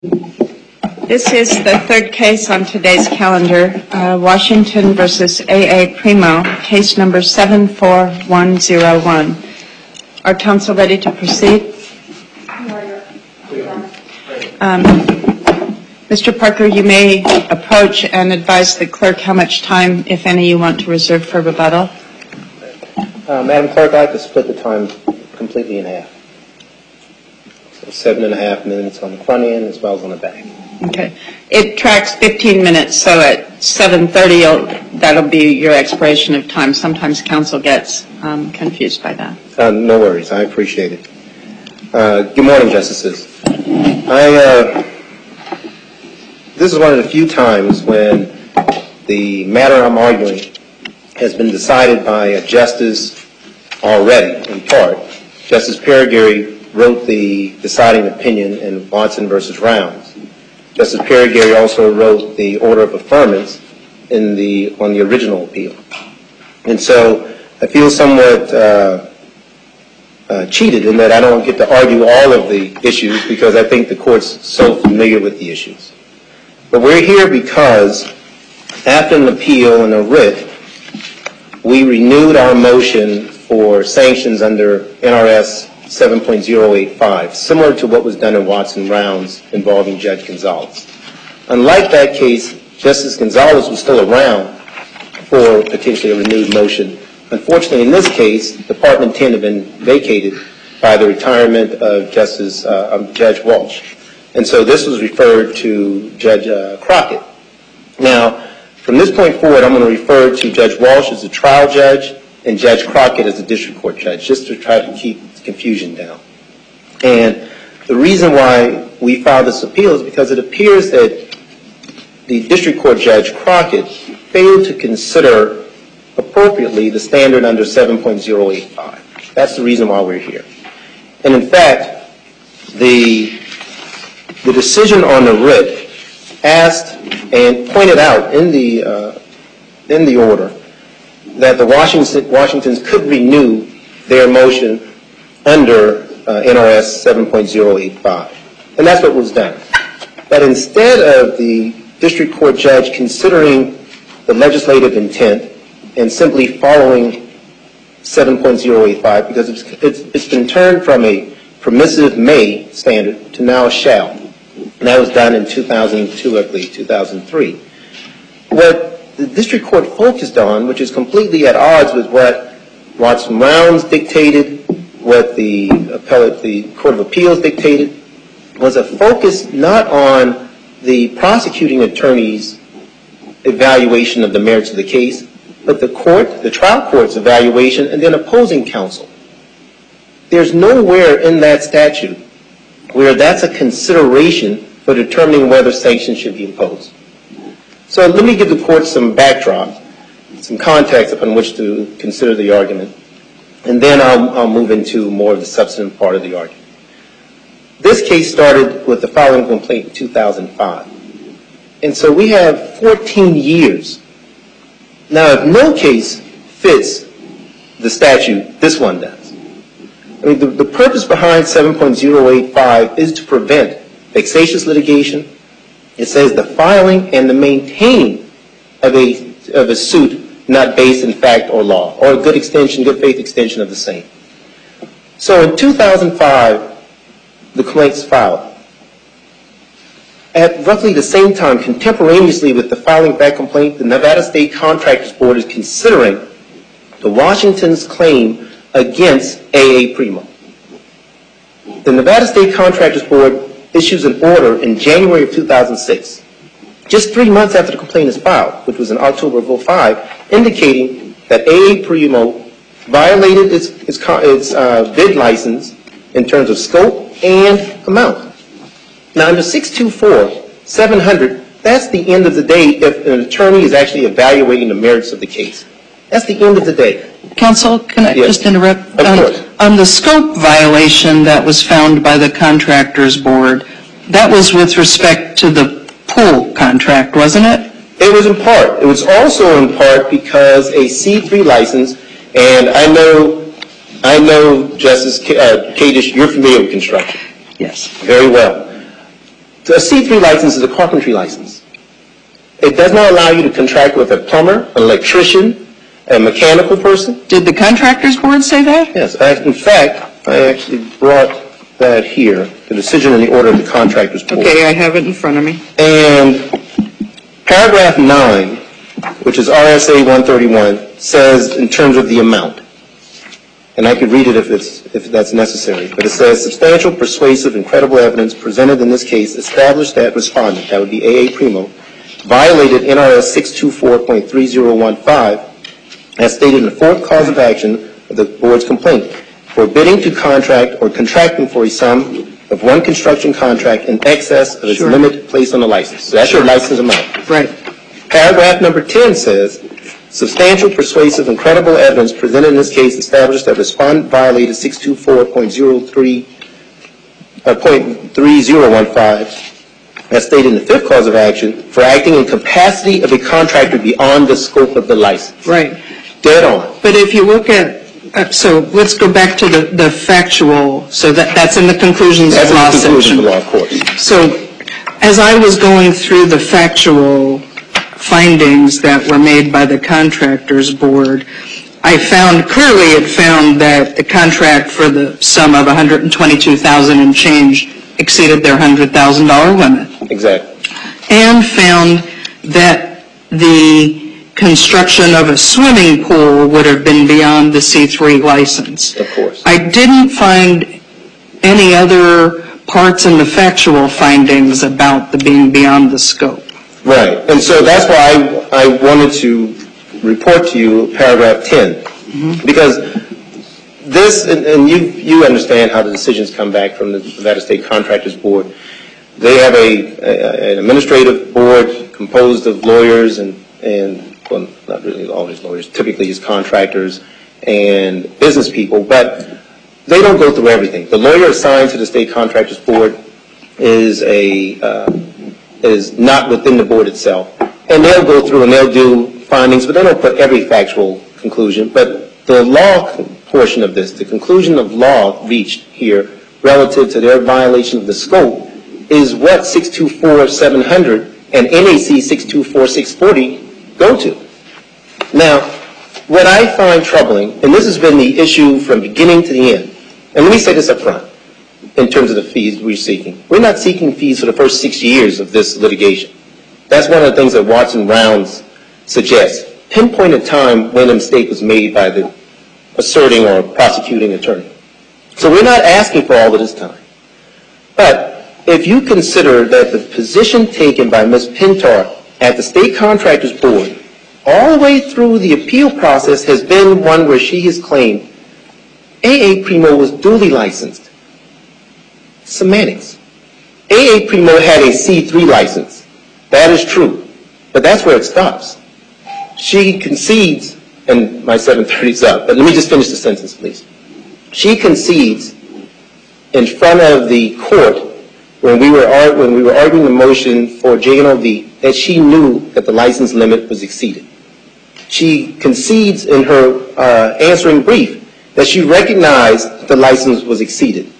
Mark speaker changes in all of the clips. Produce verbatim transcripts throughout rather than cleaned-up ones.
Speaker 1: This is the third case on today's calendar, uh, Washington versus A A Primo, case number seven four one zero one. Are counsel ready to proceed? Um, Mister Parker, you may approach and advise the clerk how much time, if any, you want to reserve for rebuttal.
Speaker 2: Uh, Madam Clerk, I'd like to split the time completely in half. So seven and a half minutes on the front end as well as on the back.
Speaker 1: Okay. It tracks fifteen minutes, so at seven thirty, that'll be your expiration of time. Sometimes counsel gets um, confused by that.
Speaker 2: Uh, no worries. I appreciate it. Uh, good morning, Justices. I, uh, this is one of the few times when the matter I'm arguing has been decided by a justice already, in part. Justice Perigary wrote the deciding opinion in Watson versus Rounds. Justice Perigary also wrote the order of affirmance in the on the original appeal. And so I feel somewhat uh, uh, cheated in that I don't get to argue all of the issues because I think the court's so familiar with the issues. But we're here because after an appeal and a writ, we renewed our motion for sanctions under N R S seven point oh eight five, similar to what was done in Watson Rounds involving Judge Gonzalez. Unlike that case, Justice Gonzalez was still around for potentially a renewed motion. Unfortunately, in this case, Department ten had been vacated by the retirement of Justice uh, um, Judge Walsh. And so this was referred to Judge uh, Crockett. Now, from this point forward, I'm going to refer to Judge Walsh as the trial judge and Judge Crockett as the district court judge, just to try to keep confusion down. And the reason why we filed this appeal is because it appears that the district court judge Crockett failed to consider appropriately the standard under seven point oh eight five. That's the reason why we're here. And in fact, the, the decision on the writ asked and pointed out in the, uh, in the order that the Washington, Washingtons could renew their motion under uh, N R S seven point oh eight five. And that's what was done. But instead of the district court judge considering the legislative intent and simply following seven point oh eight five, because it's, it's, it's been turned from a permissive may standard to now a shall. And that was done in two thousand two, I believe, two thousand three. What the district court focused on, which is completely at odds with what Watson Rounds dictated, what the appellate, the Court of Appeals dictated, was a focus not on the prosecuting attorney's evaluation of the merits of the case, but the court, the trial court's evaluation, and then opposing counsel. There's nowhere in that statute where that's a consideration for determining whether sanctions should be imposed. So let me give the court some backdrop, some context upon which to consider the argument. And then I'll, I'll move into more of the substantive part of the argument. This case started with the filing complaint in two thousand five. And so we have fourteen years. Now, if no case fits the statute, this one does. I mean, the, the purpose behind seven point oh eight five is to prevent vexatious litigation. It says the filing and the maintaining of a, of a suit not based in fact or law, or a good extension, good faith extension of the same. So in two thousand five, the complaint's filed. At roughly the same time, contemporaneously with the filing of that complaint, the Nevada State Contractors Board is considering the Washington's claim against A A Primo. The Nevada State Contractors Board issues an order in January of two thousand six, just three months after the complaint is filed, which was in October of oh five, indicating that A A Primo violated its, its, its uh, bid license in terms of scope and amount. Now, under six two four, seven hundred, that's the end of the day if an attorney is actually evaluating the merits of the case. That's the end of the day.
Speaker 3: Counsel, can I
Speaker 2: Yes.
Speaker 3: just interrupt?
Speaker 2: Of
Speaker 3: um,
Speaker 2: course.
Speaker 3: On the scope violation that was found by the Contractors Board, that was with respect to the pool contract, wasn't it?
Speaker 2: It was in part. It was also in part because a C three license, and I know, I know, Justice K- uh, Kadish, you're familiar with construction.
Speaker 3: Yes.
Speaker 2: Very well. A C three license is a carpentry license. It does not allow you to contract with a plumber, an electrician, a mechanical person.
Speaker 3: Did the contractors board say that?
Speaker 2: Yes. I, in fact, I actually brought that here, the decision in the order of the contractors board.
Speaker 1: Okay, I have it in front of me.
Speaker 2: And paragraph nine, which is R S A one thirty-one, says in terms of the amount, and I could read it if it's if that's necessary, but it says substantial, persuasive, and credible evidence presented in this case established that respondent, that would be A A Primo, violated N R S six twenty-four point three zero one five as stated in the fourth cause of action of the board's complaint, forbidding to contract or contracting for a sum of one construction contract in excess of its
Speaker 3: Sure.
Speaker 2: limit placed on the license. So that's
Speaker 3: Sure.
Speaker 2: your license amount.
Speaker 3: Right.
Speaker 2: Paragraph number ten says, substantial, persuasive, and credible evidence presented in this case established that respondent violated six twenty-four point zero three, uh, point three zero one five, as stated in the fifth cause of action, for acting in capacity of a contractor beyond the scope of the license.
Speaker 3: Right.
Speaker 2: Dead on.
Speaker 3: But if you look at, uh, so let's go back to the, the factual, so that, that's in the conclusions
Speaker 2: That's
Speaker 3: of law
Speaker 2: in the conclusion
Speaker 3: section.
Speaker 2: of the law, of course.
Speaker 3: So as I was going through the factual findings that were made by the contractors board, I found, clearly it found that the contract for the sum of one hundred twenty-two thousand dollars and change exceeded their one hundred thousand dollars limit.
Speaker 2: Exactly.
Speaker 3: And found that the construction of a swimming pool would have been beyond the C three license.
Speaker 2: Of course.
Speaker 3: I didn't find any other parts in the factual findings about the being beyond the scope.
Speaker 2: Right. And so that's why I, I wanted to report to you paragraph ten. Mm-hmm. Because this, and, and you, you understand how the decisions come back from the Nevada State Contractors Board. They have a, a an administrative board composed of lawyers and, and well, not really always lawyers, typically just contractors and business people, but they don't go through everything. The lawyer assigned to the State Contractors Board is a uh, is not within the board itself, and they'll go through and they'll do findings, but they don't put every factual conclusion. But the law portion of this, the conclusion of law reached here relative to their violation of the scope, is what six twenty-four seven hundred and N A C six twenty-four six forty go to. Now, what I find troubling, and this has been the issue from beginning to the end, and let me say this up front, in terms of the fees we're seeking. We're not seeking fees for the first six years of this litigation. That's one of the things that Watson Rounds suggests. Pinpoint a time when a mistake was made by the asserting or prosecuting attorney. So we're not asking for all of this time. But if you consider that the position taken by Miz Pintar at the State Contractors Board all the way through the appeal process has been one where she has claimed A A Primo was duly licensed. Semantics. A A Primo had a C three license. That is true. But that's where it stops. She concedes, and my seven thirty is up, but let me just finish the sentence, please. She concedes in front of the court when we were when we were arguing the motion for J N O V that she knew that the license limit was exceeded. She concedes in her uh, answering brief that she recognized that the license was exceeded.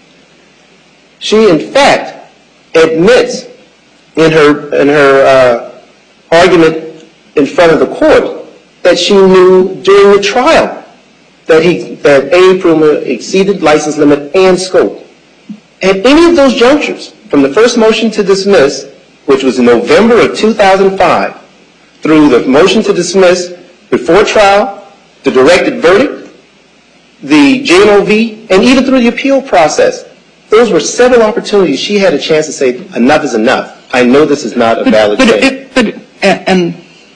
Speaker 2: She, in fact, admits in her in her uh, argument in front of the court that she knew during the trial that he that A A Primo exceeded license limit and scope. At any of those junctures, from the first motion to dismiss, which was in November of two thousand five, through the motion to dismiss before trial, the directed verdict, the J N O V, and even through the appeal process, those were several opportunities she had a chance to say, enough is enough. I know this is not a valid
Speaker 3: but,
Speaker 2: claim.
Speaker 3: it, but and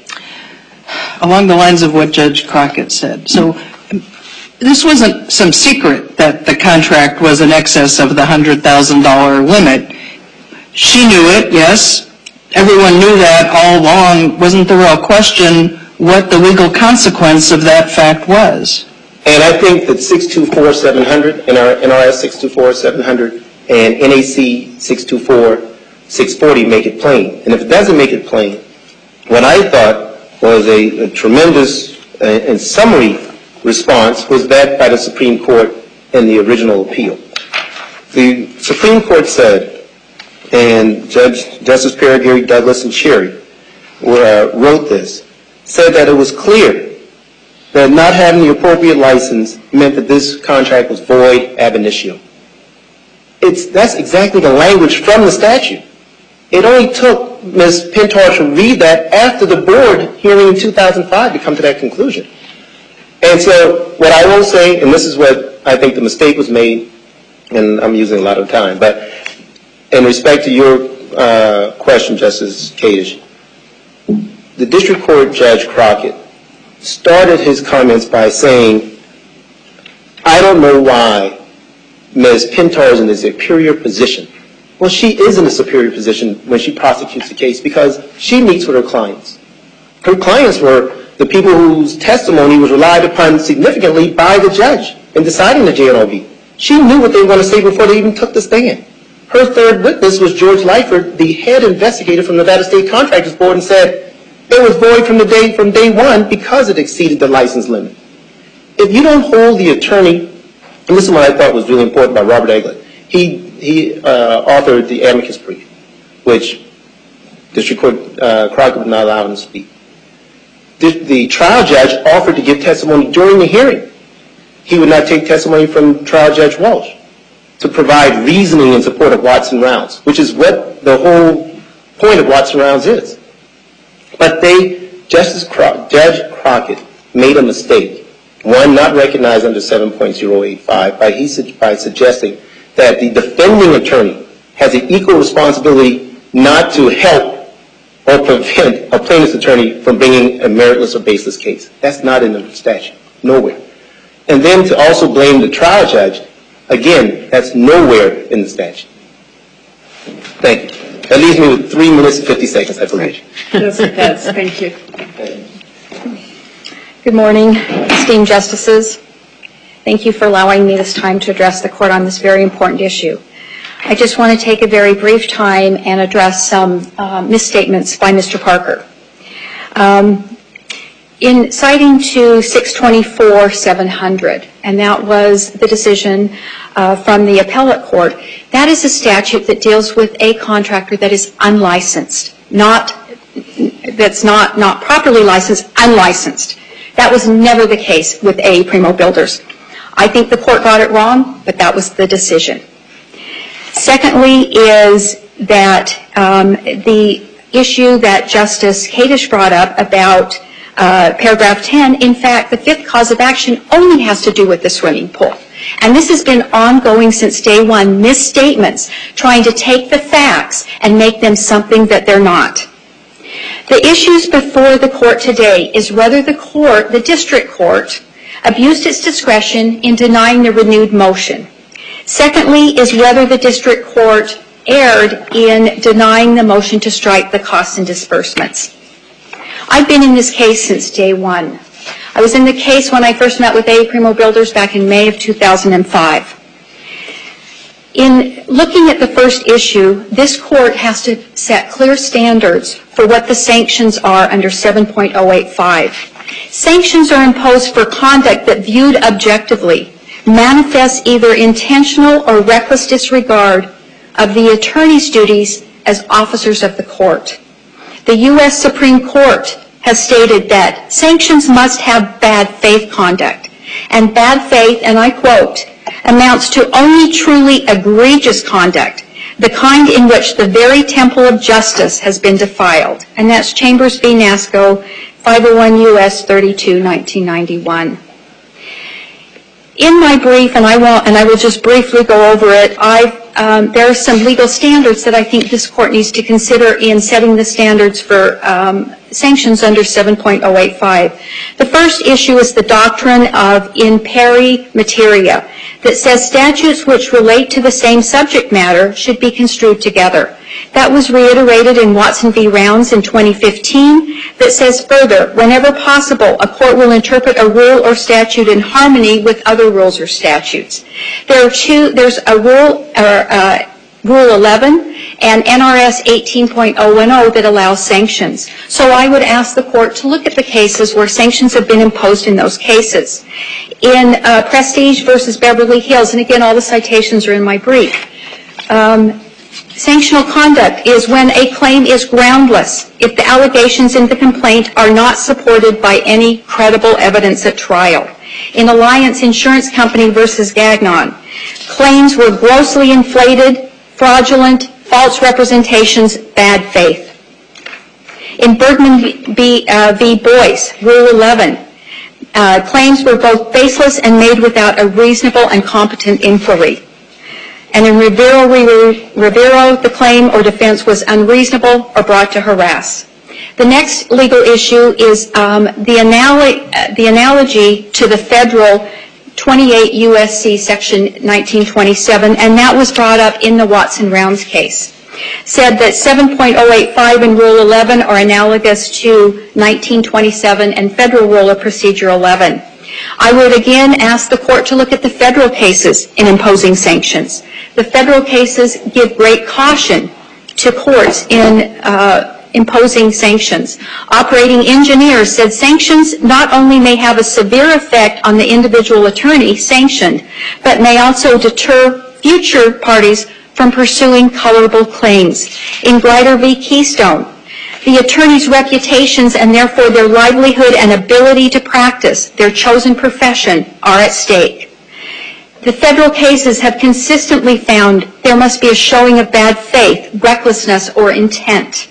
Speaker 3: along the lines of what Judge Crockett said, so this wasn't some secret that the contract was in excess of the one hundred thousand dollars limit. She knew it, yes. Everyone knew that all along. Wasn't the real question what the legal consequence of that fact was?
Speaker 2: And I think that six twenty-four seven hundred, N R S six twenty-four seven hundred, and N A C six twenty-four six forty make it plain. And if it doesn't make it plain, what I thought was a, a tremendous uh, and summary response was backed by the Supreme Court in the original appeal. The Supreme Court said and Judge Justice Perry, Douglas, and Cherry were, uh, wrote this, said that it was clear that not having the appropriate license meant that this contract was void ab initio. It's, that's exactly the language from the statute. It only took Miz Pintar to read that after the board hearing in two thousand five to come to that conclusion. And so what I will say, and this is what I think the mistake was made, and I'm using a lot of time, but in respect to your uh, question, Justice Kadish, the district court Judge Crockett started his comments by saying, I don't know why Miz Pintar is in a superior position. Well, she is in a superior position when she prosecutes the case because she meets with her clients. Her clients were the people whose testimony was relied upon significantly by the judge in deciding the J N O V. She knew what they were going to say before they even took the stand. Her third witness was George Lyford, the head investigator from the Nevada State Contractors Board, and said it was void from the day from day one because it exceeded the license limit. If you don't hold the attorney, and this is what I thought was really important by Robert Eglin, he he uh, authored the amicus brief, which District Court uh, Crockett would not allow him to speak. The, the trial judge offered to give testimony during the hearing. He would not take testimony from trial Judge Walsh to provide reasoning in support of Watson Rounds, which is what the whole point of Watson Rounds is. But they, Justice Cro- Judge Crockett made a mistake, one not recognized under seven point oh eight five by, he, by suggesting that the defending attorney has an equal responsibility not to help or prevent a plaintiff's attorney from bringing a meritless or baseless case. That's not in the statute, nowhere. And then to also blame the trial judge, again, that's nowhere in the statute. Thank you. That leaves me with three minutes and fifty seconds, I believe.
Speaker 1: Yes, it does. Thank you.
Speaker 4: Good morning, esteemed justices. Thank you for allowing me this time to address the court on this very important issue. I just want to take a very brief time and address some uh, misstatements by Mister Parker. Um, in citing to six twenty-four seven hundred, and that was the decision uh, from the appellate court, that is a statute that deals with a contractor that is unlicensed, not, that's not, not properly licensed, unlicensed. That was never the case with A A Primo Builders. I think the court got it wrong, but that was the decision. Secondly is that um, the issue that Justice Kadish brought up about uh, paragraph ten, in fact, the fifth cause of action only has to do with the swimming pool. And this has been ongoing since day one, misstatements, trying to take the facts and make them something that they're not. The issues before the court today is whether the court, the district court, abused its discretion in denying the renewed motion. Secondly is whether the district court erred in denying the motion to strike the costs and disbursements. I've been in this case since day one. I was in the case when I first met with A A Primo Builders back in May of two thousand five. In looking at the first issue, this court has to set clear standards for what the sanctions are under seven point oh eight five. Sanctions are imposed for conduct that, viewed objectively, manifests either intentional or reckless disregard of the attorney's duties as officers of the court. The U S Supreme Court has stated that sanctions must have bad faith conduct, and bad faith, and I quote, amounts to only truly egregious conduct, the kind in which the very temple of justice has been defiled. And that's Chambers v. NASCO, five oh one U S thirty-two, nineteen ninety-one. In my brief, and I will, and I will just briefly go over it, I've, um, there are some legal standards that I think this court needs to consider in setting the standards for um, sanctions under seven point oh eight five. The first issue is the doctrine of in pari materia, that says statutes which relate to the same subject matter should be construed together. That was reiterated in Watson v. Rounds in twenty fifteen, that says further, whenever possible, a court will interpret a rule or statute in harmony with other rules or statutes. There are two, there's a rule, or uh, Rule eleven and N R S eighteen point oh ten that allows sanctions. So I would ask the court to look at the cases where sanctions have been imposed in those cases. In uh, Prestige versus Beverly Hills, and again, all the citations are in my brief, um, Sanctional conduct is when a claim is groundless if the allegations in the complaint are not supported by any credible evidence at trial. In Alliance Insurance Company versus Gagnon, claims were grossly inflated, fraudulent, false representations, bad faith. In Bergman v. Uh, v. Boyce, Rule eleven, uh, claims were both baseless and made without a reasonable and competent inquiry. And in Rivero, Rivero, the claim or defense was unreasonable or brought to harass. The next legal issue is um, the, analo- the analogy to the federal twenty-eight U S C section nineteen twenty-seven, and that was brought up in the Watson-Rounds case. Said that seven point oh eight five and Rule eleven are analogous to nineteen twenty-seven and Federal Rule of Procedure eleven. I would again ask the court to look at the federal cases in imposing sanctions. The federal cases give great caution to courts in uh, imposing sanctions. Operating engineers said sanctions not only may have a severe effect on the individual attorney sanctioned, but may also deter future parties from pursuing colorable claims. In Greider v. Keystone, the attorney's reputations and therefore their livelihood and ability to practice their chosen profession are at stake. The federal cases have consistently found there must be a showing of bad faith, recklessness, or intent.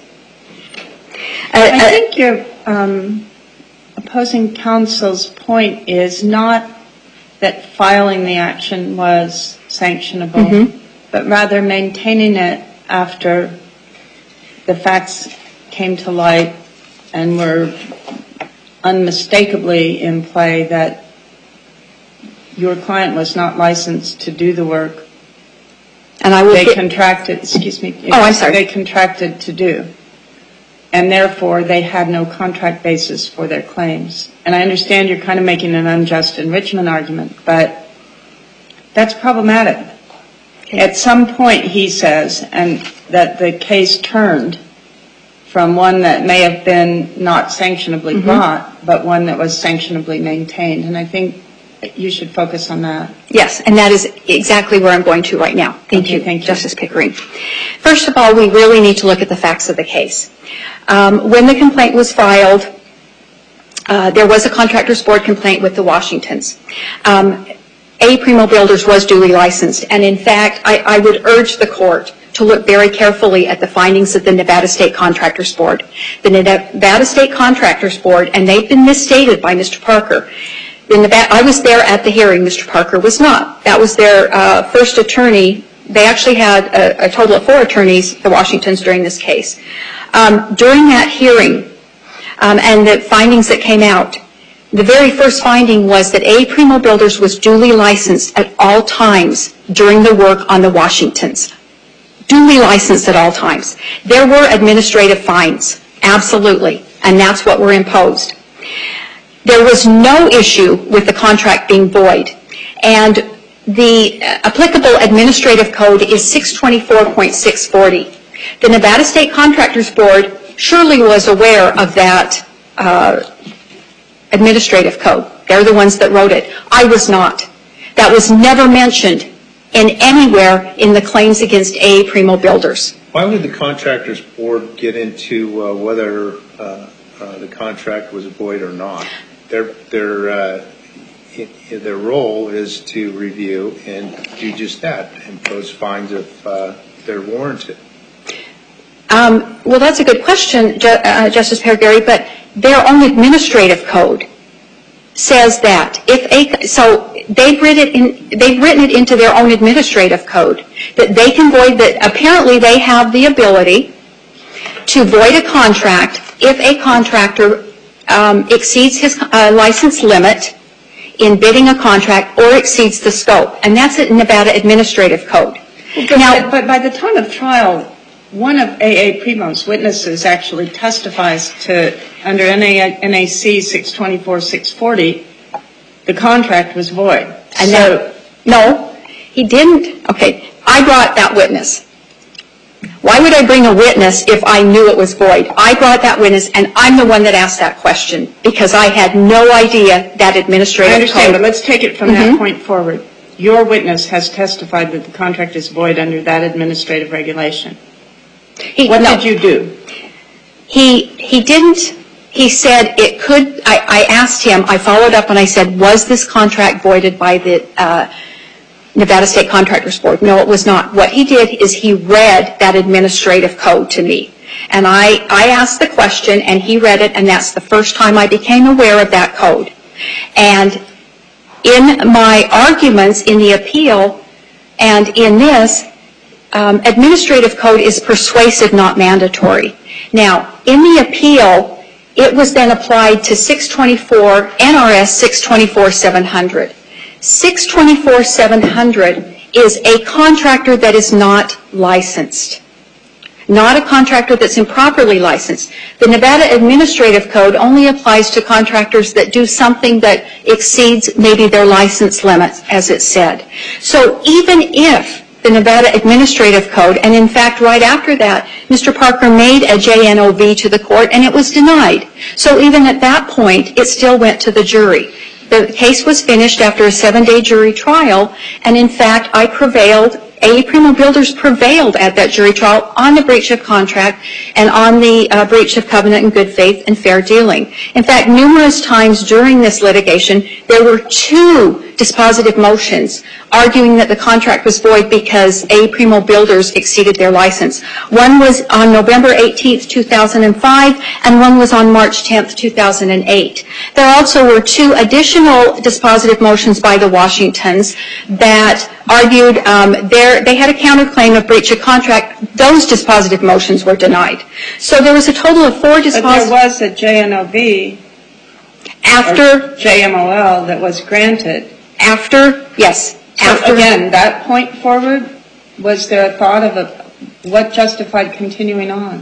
Speaker 4: Uh,
Speaker 1: I think your um, opposing counsel's point is not that filing the action was sanctionable, mm-hmm. but rather maintaining it after the facts came to light and were unmistakably in play that your client was not licensed to do the work
Speaker 4: and I will
Speaker 1: they
Speaker 4: get,
Speaker 1: contracted, excuse me,
Speaker 4: oh, I'm sorry.
Speaker 1: they contracted to do. And therefore, they had no contract basis for their claims. And I understand you're kind of making an unjust enrichment argument, but that's problematic. Okay. At some point, he says, and that the case turned from one that may have been not sanctionably mm-hmm. brought, but one that was sanctionably maintained. And I think you should focus on that.
Speaker 4: Yes, and that is exactly where I'm going to right now. Thank
Speaker 1: okay,
Speaker 4: you,
Speaker 1: thank you,
Speaker 4: Justice Pickering. First of all, we really need to look at the facts of the case. Um, when the complaint was filed, uh, there was a contractor's board complaint with the Washingtons. Um, A. Primo Builders was duly licensed, and in fact, I, I would urge the court to look very carefully at the findings of the Nevada State Contractors Board. The Nevada State Contractors Board, and they've been misstated by Mister Parker. The Nevada, I was there at the hearing. Mister Parker was not. That was their uh, first attorney. They actually had a, a total of four attorneys, the Washingtons, during this case. Um, during that hearing um, and the findings that came out, the very first finding was that A. Primo Builders was duly licensed at all times during the work on the Washingtons. Duly licensed at all times. There were administrative fines, absolutely, and that's what were imposed. There was no issue with the contract being void, and the applicable administrative code is six twenty-four point six forty. The Nevada State Contractors Board surely was aware of that uh, administrative code. They're the ones that wrote it. I was not. That was never mentioned in anywhere in the claims against A. Primo Builders.
Speaker 5: Why would the Contractors Board get into uh, whether uh, uh, the contract was void or not? Their their uh, their role is to review and do just that, impose fines if uh, they're warranted.
Speaker 4: Um, well, that's a good question, Ju- uh, Justice Pergary, but their own administrative code says that if a so they've written it in they've written it into their own administrative code that they can void that. Apparently, they have the ability to void a contract if a contractor Um, exceeds his uh, license limit in bidding a contract or exceeds the scope, and that's in Nevada Administrative Code.
Speaker 1: But, now, but by the time of trial, one of A A Primo's witnesses actually testifies to, under N A C six twenty-four six forty, the contract was void.
Speaker 4: And so, no, he didn't. Okay, I brought that witness. Why would I bring a witness if I knew it was void? I brought that witness, and I'm the one that asked that question because I had no idea that administrative
Speaker 1: I understand,
Speaker 4: code.
Speaker 1: but let's take it from
Speaker 4: mm-hmm.
Speaker 1: that point forward. your witness has testified that the contract is void under that administrative regulation.
Speaker 4: He,
Speaker 1: what
Speaker 4: no.
Speaker 1: did you do?
Speaker 4: He, he didn't, he said it could, I, I asked him, I followed up and I said, was this contract voided by the uh, Nevada State Contractors Board? No, it was not. What he did is he read that administrative code to me. And I, I asked the question and he read it, and that's the first time I became aware of that code. And in my arguments in the appeal and in this, um, administrative code is persuasive, not mandatory. Now, in the appeal, it was then applied to six twenty-four, N R S six twenty-four seven hundred. six twenty-four seven hundred is a contractor that is not licensed, not a contractor that's improperly licensed. The Nevada Administrative Code only applies to contractors that do something that exceeds maybe their license limits, as it said. So even if the Nevada Administrative Code, and in fact right after that, Mister Parker made a J N O V to the court and it was denied. So even at that point, it still went to the jury. The case was finished after a seven-day jury trial, and in fact, I prevailed, A. Primo Builders prevailed at that jury trial on the breach of contract and on the uh, breach of covenant and good faith and fair dealing. In fact, numerous times during this litigation, there were two dispositive motions arguing that the contract was void because A. Primo Builders exceeded their license. One was on November eighteenth, two thousand five, and one was on March tenth, two thousand eight. There also were two additional dispositive motions by the Washingtons that argued um, their, they had a counterclaim of breach of contract. Those dispositive motions were denied. So there was a total of four dispositive.
Speaker 1: But there was a J N O V
Speaker 4: after
Speaker 1: J M O L that was granted.
Speaker 4: After, yes.
Speaker 1: So
Speaker 4: after,
Speaker 1: again, that point forward, was there a thought of a, what justified continuing on?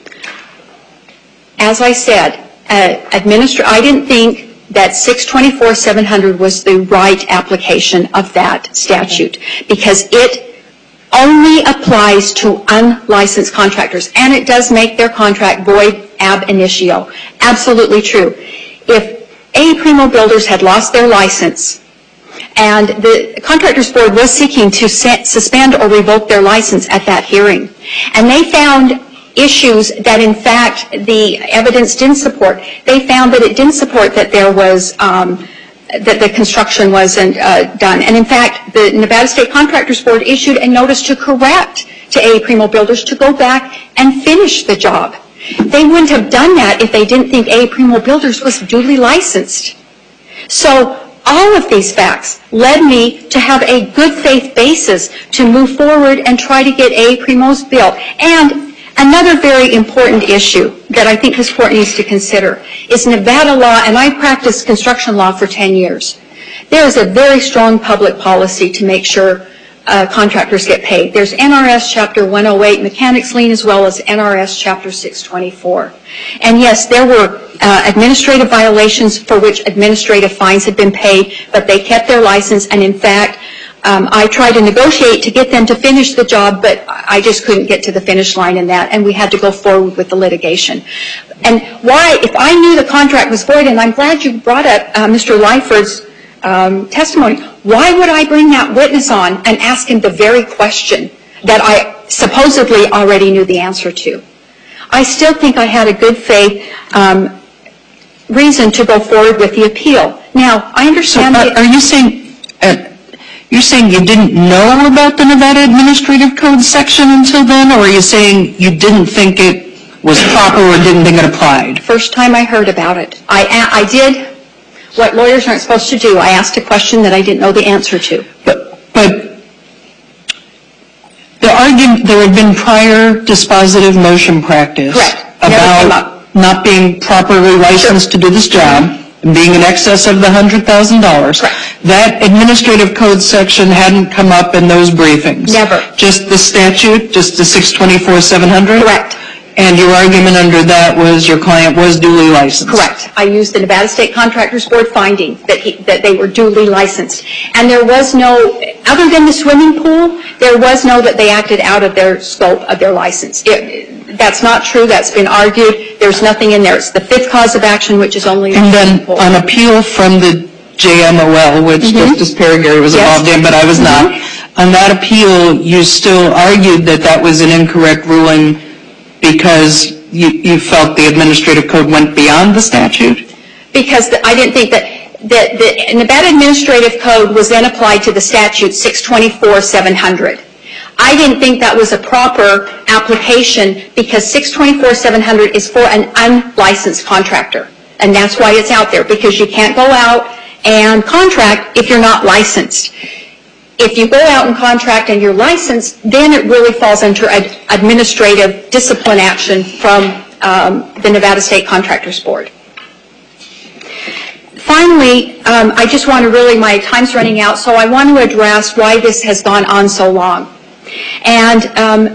Speaker 4: As I said, uh, administra- I didn't think that six twenty-four seven hundred was the right application of that statute because it only applies to unlicensed contractors, and it does make their contract void ab initio. Absolutely true. If A. Primo Builders had lost their license and the Contractors Board was seeking to suspend or revoke their license at that hearing, and they found issues that in fact the evidence didn't support. They found that it didn't support that there was, um, that the construction wasn't uh, done. And in fact, the Nevada State Contractors Board issued a notice to correct to A. Primo Builders to go back and finish the job. They wouldn't have done that if they didn't think A. Primo Builders was duly licensed. So all of these facts led me to have a good faith basis to move forward and try to get A. Primo's built. And another very important issue that I think this court needs to consider is Nevada law, and I practiced construction law for ten years. There is a very strong public policy to make sure uh, contractors get paid. There's N R S Chapter one oh eight mechanics lien as well as N R S Chapter six twenty-four. And yes, there were uh, administrative violations for which administrative fines had been paid, but they kept their license, and in fact, Um, I tried to negotiate to get them to finish the job, but I just couldn't get to the finish line in that, and we had to go forward with the litigation. And why, if I knew the contract was void, and I'm glad you brought up uh, Mister Lyford's um, testimony, why would I bring that witness on and ask him the very question that I supposedly already knew the answer to? I still think I had a good faith um, reason to go forward with the appeal. Now, I understand...
Speaker 3: So, uh, are you saying... Uh, You're saying you didn't know about the Nevada Administrative Code section until then, or are you saying you didn't think it was proper or didn't think it applied?
Speaker 4: First time I heard about it. I, I did what lawyers aren't supposed to do. I asked a question that I didn't know the answer to.
Speaker 3: But, but the argument, there had been prior dispositive motion practice
Speaker 4: Correct.
Speaker 3: about not being properly licensed sure. to do this job. Being in excess of the one hundred thousand dollars. That administrative code section hadn't come up in those briefings.
Speaker 4: Never.
Speaker 3: Just the statute, just the six twenty-four seven hundred?
Speaker 4: Correct.
Speaker 3: And your argument under that was your client was duly licensed?
Speaker 4: Correct. I used the Nevada State Contractors Board finding that, he, that they were duly licensed. And there was no, other than the swimming pool, there was no that they acted out of their scope of their license. It, That's not true. That's been argued. There's nothing in there. It's the fifth cause of action, which is only...
Speaker 3: And then on appeal from the J M O L, which
Speaker 4: Mhm.
Speaker 3: Justice Perigary was
Speaker 4: Yes.
Speaker 3: involved in, but I was not.
Speaker 4: Mhm.
Speaker 3: On that appeal, you still argued that that was an incorrect ruling because you, you felt the administrative code went beyond the statute?
Speaker 4: Because the- I didn't think that, that the Nevada Administrative Code was then applied to the statute six twenty-four seven hundred. I didn't think that was a proper application because six twenty-four seven hundred is for an unlicensed contractor. And that's why it's out there, because you can't go out and contract if you're not licensed. If you go out and contract and you're licensed, then it really falls under ad- administrative discipline action from um, the Nevada State Contractors Board. Finally, um, I just want to really, my time's running out, so I want to address why this has gone on so long. And um,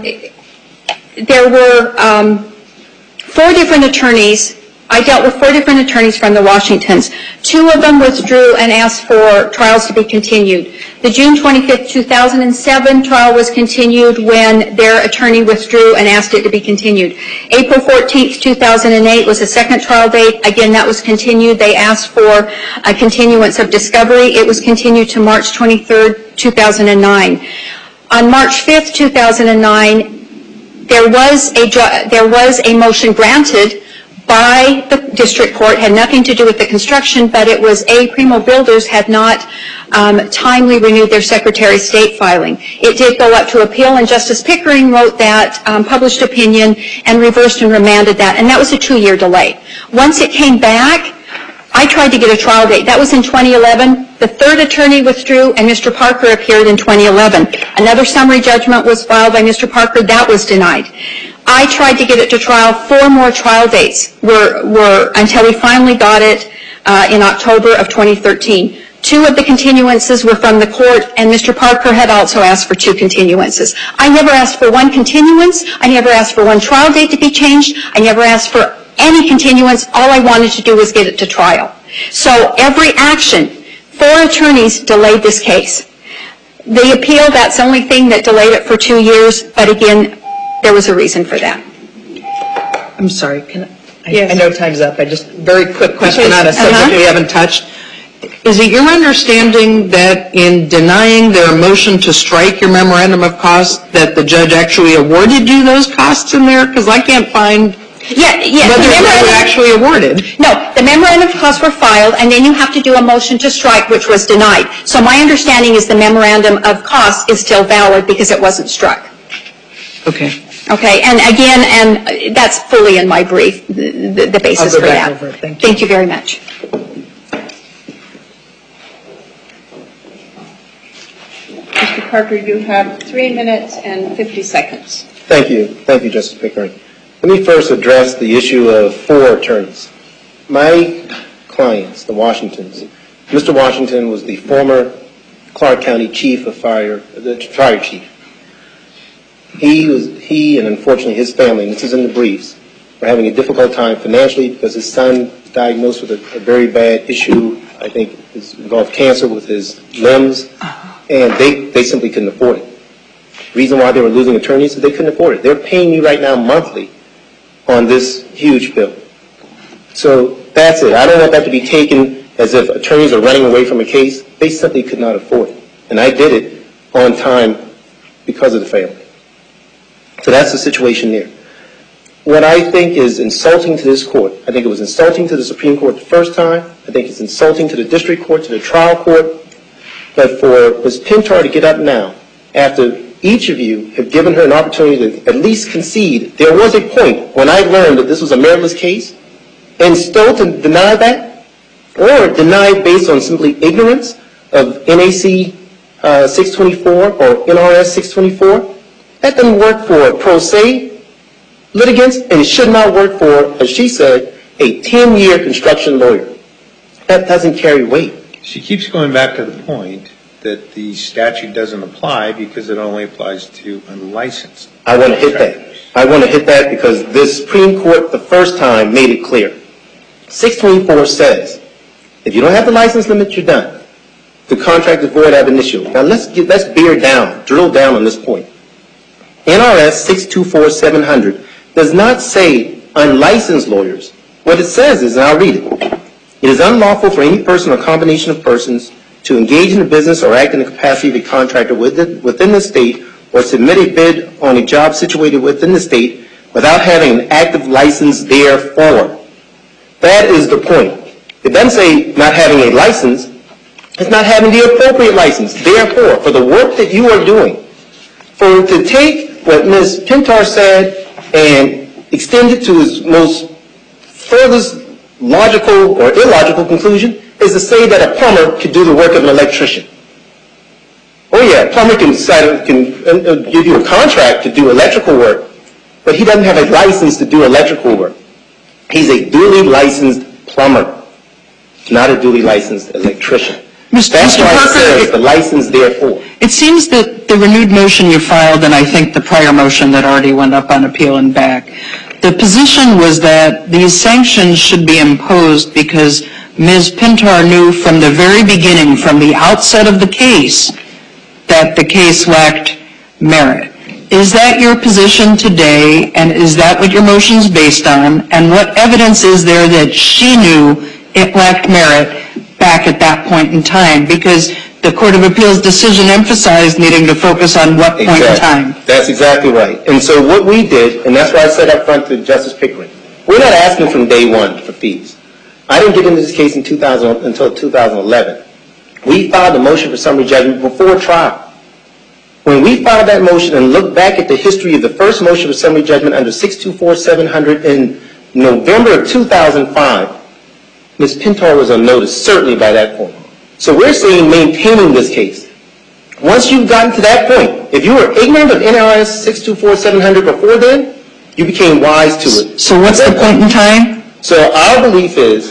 Speaker 4: there were um, four different attorneys. I dealt with four different attorneys from the Washingtons. Two of them withdrew and asked for trials to be continued. The June twenty-fifth, two thousand seven trial was continued when their attorney withdrew and asked it to be continued. April fourteenth, two thousand eight was the second trial date. Again, that was continued. They asked for a continuance of discovery. It was continued to March twenty-third, two thousand nine. On March fifth, two thousand nine, there was a ju- there was a motion granted by the district court, had nothing to do with the construction, but it was A. Primo Builders had not um, timely renewed their Secretary of State filing. It did go up to appeal, and Justice Pickering wrote that um, published opinion and reversed and remanded that, and that was a two-year delay. Once it came back, I tried to get a trial date. That was in twenty eleven. The third attorney withdrew, and Mister Parker appeared in twenty eleven. Another summary judgment was filed by Mister Parker. That was denied. I tried to get it to trial. Four more trial dates were, were until we finally got it uh, in October of twenty thirteen. Two of the continuances were from the court, and Mister Parker had also asked for two continuances. I never asked for one continuance. I never asked for one trial date to be changed. I never asked for any continuance. All I wanted to do was get it to trial. So every action, four attorneys delayed this case. The appeal, that's the only thing that delayed it for two years, but again, there was a reason for that.
Speaker 3: I'm sorry, can I, I-
Speaker 1: Yes.
Speaker 3: I know time's up, I just, very quick question on a
Speaker 4: Uh-huh.
Speaker 3: subject we haven't touched. Is it your understanding that in denying their motion to strike your memorandum of costs, that the judge actually awarded you those costs in there? Because I can't find
Speaker 4: Yeah, yeah.
Speaker 3: whether
Speaker 4: the
Speaker 3: they were
Speaker 4: memorandum-
Speaker 3: actually awarded.
Speaker 4: No, the memorandum of costs were filed, and then you have to do a motion to strike, which was denied. So my understanding is the memorandum of costs is still valid because it wasn't struck.
Speaker 3: Okay.
Speaker 4: Okay, and again, and that's fully in my brief, the, the, the basis
Speaker 3: I'll go
Speaker 4: for
Speaker 3: back
Speaker 4: that.
Speaker 3: over it. Thank you.
Speaker 4: Thank you very much.
Speaker 1: Mister Parker, you have three minutes and fifty seconds.
Speaker 2: Thank you. Thank you, Justice Pickering. Let me first address the issue of four attorneys. My clients, the Washingtons, Mister Washington was the former Clark County Chief of Fire, the Fire Chief. He was, he and unfortunately his family, and this is in the briefs, were having a difficult time financially because his son was diagnosed with a, a very bad issue. I think it involved cancer with his limbs, and they, they simply couldn't afford it. The reason why they were losing attorneys is they couldn't afford it. They're paying me right now monthly on this huge bill. So that's it. I don't want that to be taken as if attorneys are running away from a case. They simply could not afford it. And I did it on time because of the family. So that's the situation there. What I think is insulting to this court, I think it was insulting to the Supreme Court the first time. I think it's insulting to the district court, to the trial court. But for Miz Pintar to get up now, after each of you have given her an opportunity to at least concede, there was a point when I learned that this was a meritless case, and still to deny that, or deny it based on simply ignorance of N A C uh, six twenty-four or N R S six twenty-four, that doesn't work for pro se litigants, and it should not work for, as she said, a ten-year construction lawyer. That doesn't carry weight.
Speaker 5: She keeps going back to the point that the statute doesn't apply because it only applies to unlicensed.
Speaker 2: I want to hit that. I want to hit that because the Supreme Court the first time made it clear. six twenty-four says, if you don't have the license limit, you're done. The contract is void ab initio. Now let's get, let's bear down, drill down on this point. N R S six two four seven hundred does not say unlicensed lawyers. What it says is, and I'll read it, It is unlawful for any person or combination of persons to engage in a business or act in the capacity of a contractor within, within the state or submit a bid on a job situated within the state without having an active license therefor. That is the point. It doesn't say not having a license. It's not having the appropriate license. Therefore, for the work that you are doing, for to take what Miz Pintar said and extend it to its most furthest logical or illogical conclusion is to say that a plumber could do the work of an electrician. Oh yeah, a plumber can, can give you a contract to do electrical work, but he doesn't have a license to do electrical work. He's a duly licensed plumber, not a duly licensed electrician.
Speaker 3: Mister
Speaker 2: That's why it says
Speaker 3: Parker,
Speaker 2: the license therefore.
Speaker 3: it seems that the renewed motion you filed, and I think the prior motion that already went up on appeal and back, the position was that these sanctions should be imposed because Miz Pintar knew from the very beginning, from the outset of the case, that the case lacked merit. Is that your position today, and is that what your motion is based on? And what evidence is there that she knew it lacked merit back at that point in time? Because the Court of Appeals decision emphasized needing to focus on what point in time.
Speaker 2: That's exactly right. And so what we did, and that's why I said up front to Justice Pickering, we're not asking from day one for fees. I didn't get into this case in two thousand until two thousand eleven. We filed a motion for summary judgment before trial. When we filed that motion and looked back at the history of the first motion for summary judgment under six two four seven hundred in November of two thousand five, Miz Pintar was on notice, certainly by that point. So we're saying maintaining this case. Once you've gotten to that point, if you were ignorant of N R S six two four seven hundred before then, you became wise to it.
Speaker 3: So what's the point in time?
Speaker 2: So our belief is,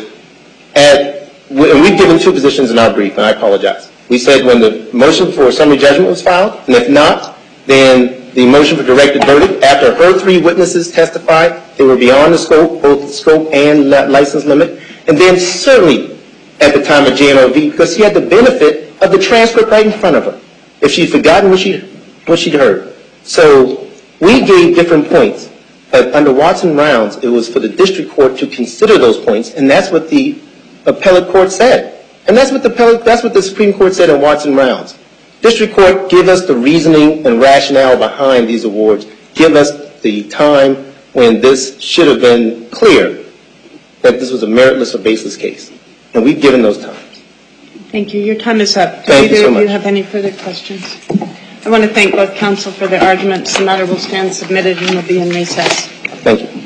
Speaker 2: at, and we've given two positions in our brief, and I apologize. We said when the motion for summary judgment was filed, and if not, then the motion for directed verdict, after her three witnesses testified, they were beyond the scope, both the scope and license limit, and then certainly at the time of J N O V, because she had the benefit of the transcript right in front of her, if she'd forgotten what, she, what she'd heard. So we gave different points. But under Watson Rounds, it was for the district court to consider those points, and that's what the appellate court said. And that's what the appellate, that's what the Supreme Court said in Watson Rounds. District court, give us the reasoning and rationale behind these awards. Give us the time when this should have been clear that this was a meritless or baseless case. And we've given those times.
Speaker 1: Thank you. Your time is up. Do
Speaker 2: Thank you
Speaker 1: either
Speaker 2: so
Speaker 1: of you
Speaker 2: much.
Speaker 1: have any further questions? I want to thank both counsel for their arguments. The matter will stand submitted and will be in recess.
Speaker 2: Thank you.